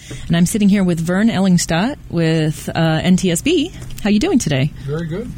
And I'm sitting here with Vern Ellingstadt with NTSB. How you doing today? Very good.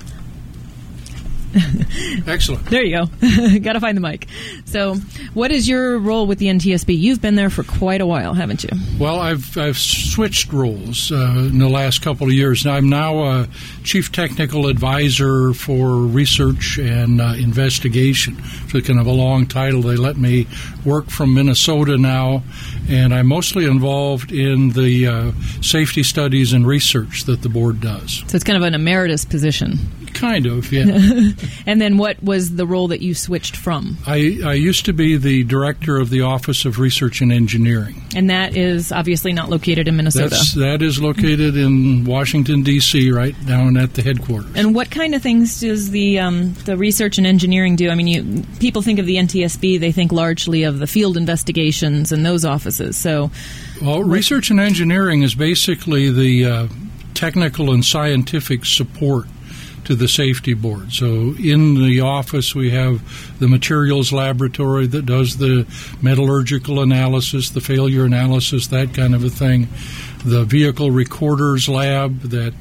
Excellent. There you go. Got to find the mic. So, what is your role with the NTSB? You've been there for quite a while, haven't you? Well, I've switched roles in the last couple of years. I'm now a Chief Technical Advisor for Research and Investigation. So kind of a long title. They let me work from Minnesota now, and I'm mostly involved in the safety studies and research that the board does. So it's kind of an emeritus position. Kind of, yeah. And then what was the role that you switched from? I used to be the director of the Office of Research and Engineering. And that is obviously not located in Minnesota. That is located in Washington, D.C., right down at the headquarters. And what kind of things does the research and engineering do? I mean, people think of the NTSB, they think largely of the field investigations and those offices. So, well, research and engineering is basically the technical and scientific support to the safety board. So in the office we have the materials laboratory that does the metallurgical analysis, the failure analysis, that kind of a thing. The vehicle recorders lab that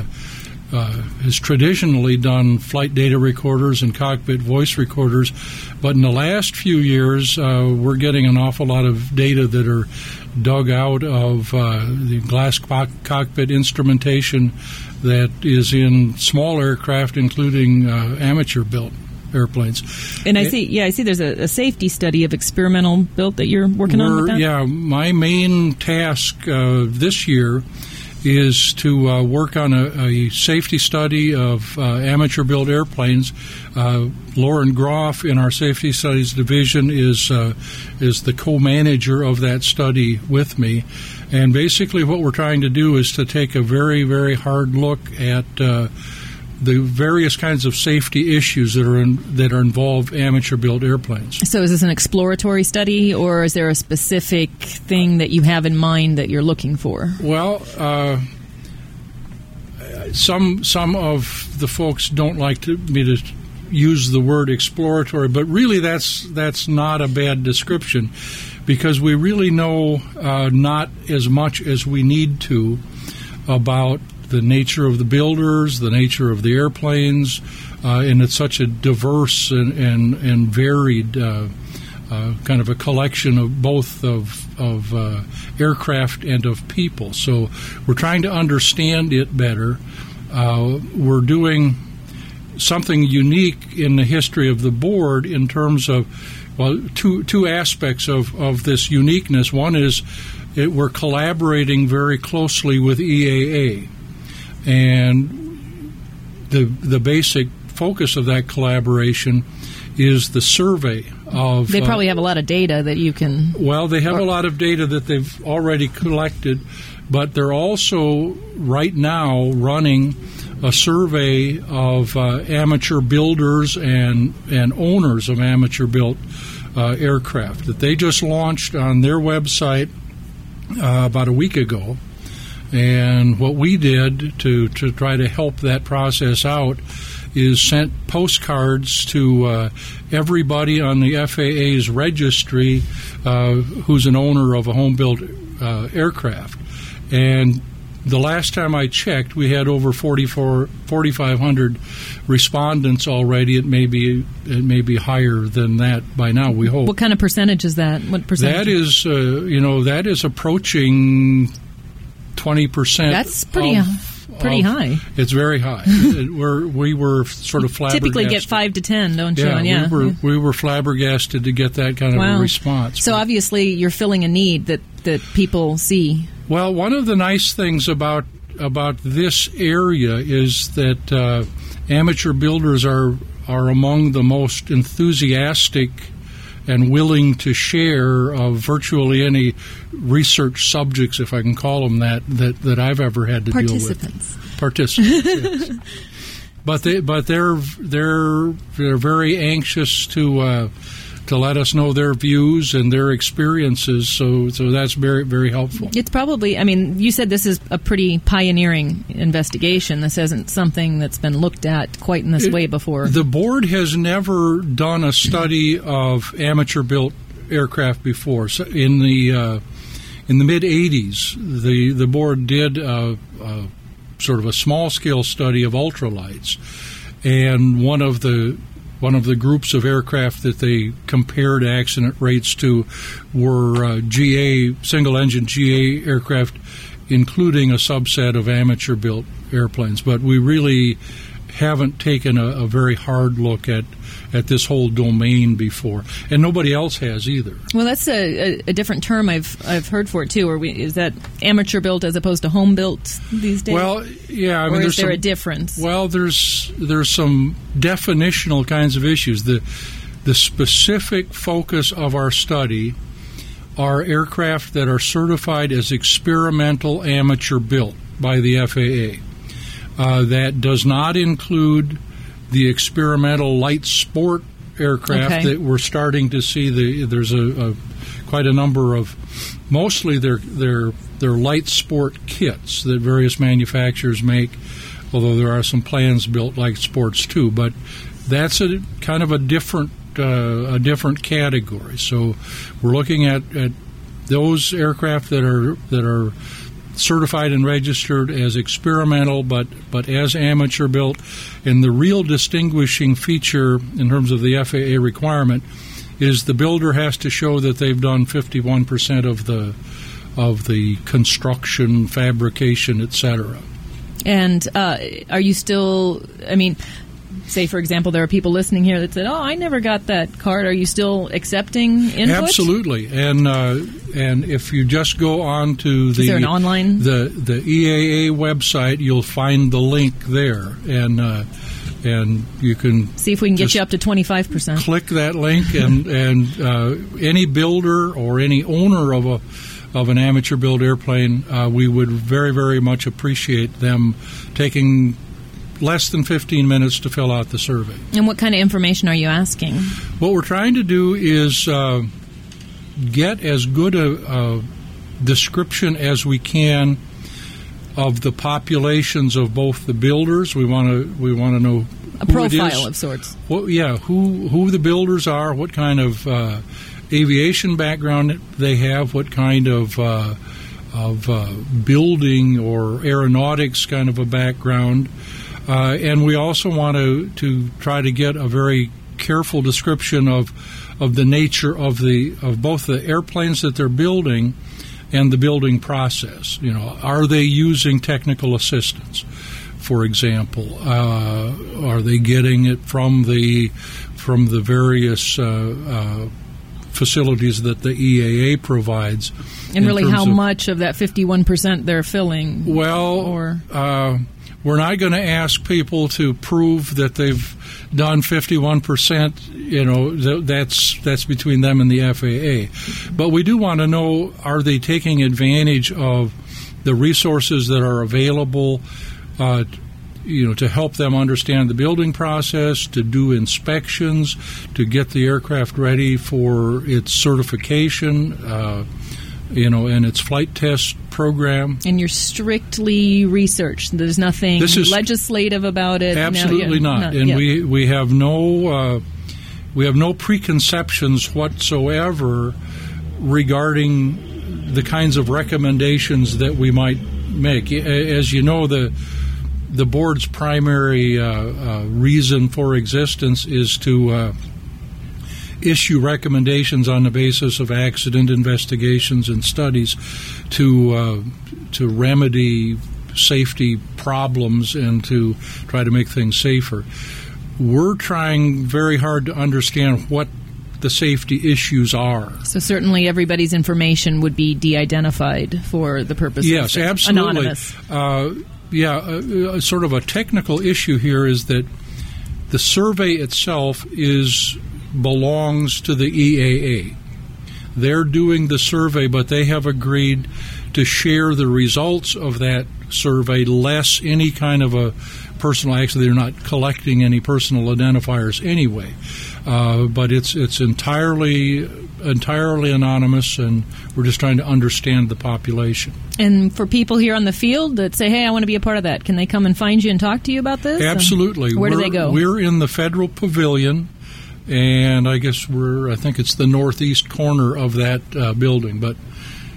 has traditionally done flight data recorders and cockpit voice recorders. But in the last few years, we're getting an awful lot of data that are dug out of the glass cockpit instrumentation that is in small aircraft, including amateur-built airplanes. And I see there's a safety study of experimental built that you're working on with that? Yeah, my main task this year is to work on a safety study of amateur-built airplanes. Lauren Groff in our Safety Studies Division is the co-manager of that study with me. And basically what we're trying to do is to take a very, very hard look at the various kinds of safety issues that are involve amateur-built airplanes. So is this an exploratory study, or is there a specific thing that you have in mind that you're looking for? Well, some of the folks don't like me to use the word exploratory, but really that's not a bad description, because we really know not as much as we need to about the nature of the builders, the nature of the airplanes, and it's such a diverse and varied kind of a collection of both of aircraft and of people. So we're trying to understand it better. We're doing something unique in the history of the board in terms of, well, two aspects of this uniqueness. One is we're collaborating very closely with EAA. And the basic focus of that collaboration is the survey of... They probably have a lot of data that you can... Well, they have a lot of data that they've already collected, but they're also right now running a survey of amateur builders and owners of amateur-built aircraft that they just launched on their website about a week ago. And what we did to try to help that process out is sent postcards to everybody on the FAA's registry who's an owner of a home-built aircraft. And the last time I checked, we had over 4,500 respondents already. It may be higher than that by now, we hope. What kind of percentage is that? What percentage? That is approaching 20%. That's pretty high. It's very high. We were sort of flabbergasted. Typically get 5 to 10, don't you? Yeah, we were flabbergasted to get that kind of a response. So obviously you're filling a need that people see. Well, one of the nice things about this area is that amateur builders are among the most enthusiastic and willing to share of virtually any research subjects, if I can call them that I've ever had to deal with. Participants. Yes. But they're very anxious to let us know their views and their experiences. So that's very, very helpful. It's probably, I mean, you said this is a pretty pioneering investigation. This isn't something that's been looked at quite in this way before. The board has never done a study of amateur-built aircraft before. So in in the mid-'80s, the board did sort of a small-scale study of ultralights, and one of the groups of aircraft that they compared accident rates to were single-engine GA aircraft, including a subset of amateur-built airplanes. But we really haven't taken a very hard look at this whole domain before, and nobody else has either. Well, that's a different term I've heard for it too. Is that amateur built as opposed to home built these days? Well, yeah. I mean, is there a difference? Well, there's some definitional kinds of issues. The specific focus of our study are aircraft that are certified as experimental amateur built by the FAA. That does not include the experimental light sport aircraft that we're starting to see. There's quite a number of, mostly they're light sport kits that various manufacturers make, although there are some plans built light sports too. But that's a kind of a different category. So we're looking at those aircraft that are certified and registered as experimental, but as amateur built. And the real distinguishing feature in terms of the FAA requirement is the builder has to show that they've done 51% of the construction, fabrication, etc. And are you still? I mean, say, for example, there are people listening here that said, "Oh, I never got that card." Are you still accepting input? Absolutely, and if you just go on to is there an online the EAA website, you'll find the link there, and you can see if we can get you up to 25%. Click that link, and any builder or any owner of an amateur built airplane, we would very, very much appreciate them taking less than 15 minutes to fill out the survey. And what kind of information are you asking? What we're trying to do is get as good a description as we can of the populations of both the builders. We want to know a profile of sorts. Who the builders are, what kind of aviation background they have, what kind of building or aeronautics kind of a background. And we also want to try to get a very careful description of the nature of both the airplanes that they're building and the building process. Are they using technical assistance, for example? Are they getting it from the various facilities that the EAA provides? And really, how much of that 51% they're filling? Well, we're not going to ask people to prove that they've done 51%. That's between them and the FAA. But we do want to know, are they taking advantage of the resources that are available, to help them understand the building process, to do inspections, to get the aircraft ready for its certification, and its flight test program. And you're strictly research. There's nothing legislative about it. Absolutely not. And we have no preconceptions whatsoever regarding the kinds of recommendations that we might make. As you know, the board's primary reason for existence is to issue recommendations on the basis of accident investigations and studies to remedy safety problems and to try to make things safer. We're trying very hard to understand what the safety issues are. So certainly everybody's information would be de-identified for the purpose of absolutely. Anonymous. Sort of a technical issue here is that the survey itself belongs to the EAA. They're doing the survey, but they have agreed to share the results of that survey, less any kind of a personal accident. They're not collecting any personal identifiers anyway. But it's entirely anonymous, and we're just trying to understand the population. And for people here on the field that say, hey, I want to be a part of that, can they come and find you and talk to you about this? Absolutely. Where do they go? We're in the Federal Pavilion, and I guess I think it's the northeast corner of that building. But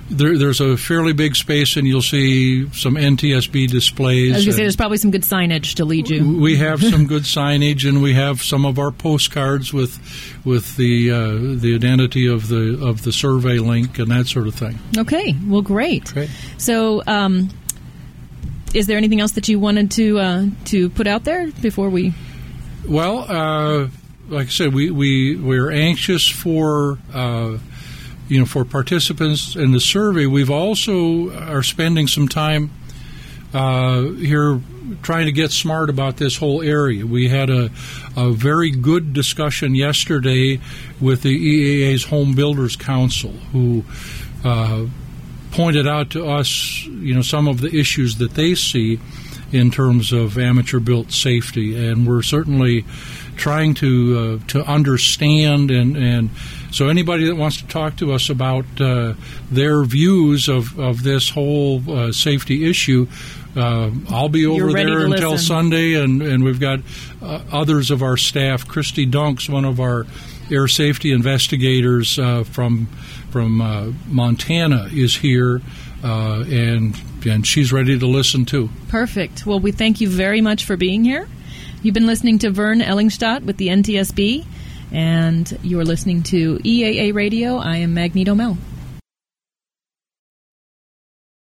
There's a fairly big space, and you'll see some NTSB displays. I was going to say, there's probably some good signage to lead you. We have some good signage, and we have some of our postcards with the identity of the survey link and that sort of thing. Okay, well, great. So, is there anything else that you wanted to put out there before we? Well, like I said, we're anxious for for participants in the survey. We've also are spending some time here trying to get smart about this whole area. We had a very good discussion yesterday with the EAA's Home Builders Council, who pointed out to us, some of the issues that they see in terms of amateur-built safety, and we're certainly trying to understand, and so anybody that wants to talk to us about their views of this whole safety issue, I'll be over there until Sunday, and we've got others of our staff. Christy Dunks, one of our air safety investigators from Montana, is here, and she's ready to listen too. Perfect. Well, we thank you very much for being here. You've been listening to Vern Ellingstadt with the NTSB, and you're listening to EAA Radio. I am Magneto Mel.